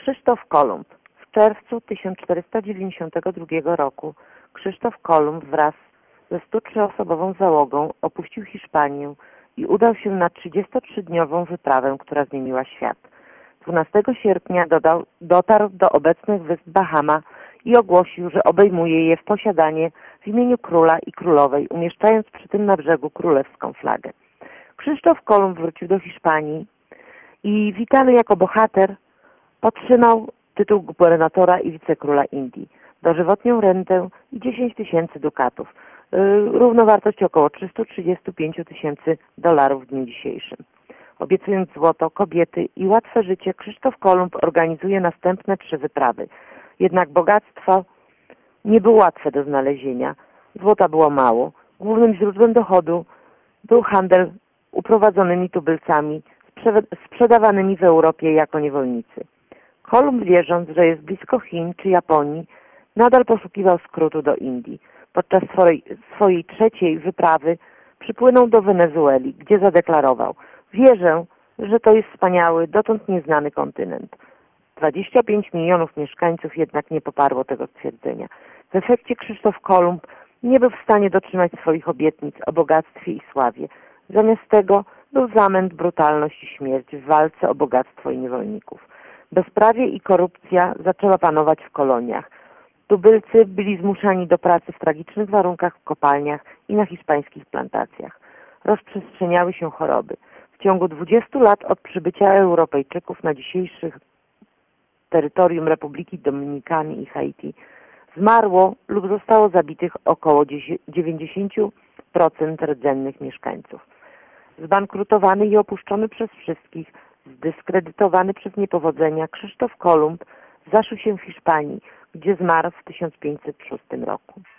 Krzysztof Kolumb. W czerwcu 1492 roku Krzysztof Kolumb wraz ze 103-osobową załogą opuścił Hiszpanię i udał się na 33-dniową wyprawę, która zmieniła świat. 12 sierpnia dotarł do obecnych wysp Bahama i ogłosił, że obejmuje je w posiadanie w imieniu króla i królowej, umieszczając przy tym na brzegu królewską flagę. Krzysztof Kolumb wrócił do Hiszpanii i witany jako bohater otrzymał tytuł gubernatora i wicekróla Indii, dożywotnią rentę i 10 000 dukatów, równowartość około 335 000 dolarów w dniu dzisiejszym. Obiecując złoto, kobiety i łatwe życie, Krzysztof Kolumb organizuje następne 3 wyprawy. Jednak bogactwo nie było łatwe do znalezienia. Złota było mało. Głównym źródłem dochodu był handel uprowadzonymi tubylcami, sprzedawanymi w Europie jako niewolnicy. Kolumb, wierząc, że jest blisko Chin czy Japonii, nadal poszukiwał skrótu do Indii. Podczas swojej 3. wyprawy przypłynął do Wenezueli, gdzie zadeklarował: wierzę, że to jest wspaniały, dotąd nieznany kontynent. 25 milionów mieszkańców jednak nie poparło tego stwierdzenia. W efekcie Krzysztof Kolumb nie był w stanie dotrzymać swoich obietnic o bogactwie i sławie. Zamiast tego był zamęt, brutalność i śmierć w walce o bogactwo i niewolników. Bezprawie i korupcja zaczęła panować w koloniach. Tubylcy byli zmuszani do pracy w tragicznych warunkach w kopalniach i na hiszpańskich plantacjach. Rozprzestrzeniały się choroby. W ciągu 20 lat od przybycia Europejczyków na dzisiejszych terytorium Republiki Dominikany i Haiti zmarło lub zostało zabitych około 90% rdzennych mieszkańców. Zbankrutowany i opuszczony przez wszystkich, zdyskredytowany przez niepowodzenia, Krzysztof Kolumb zaszył się w Hiszpanii, gdzie zmarł w 1506 roku.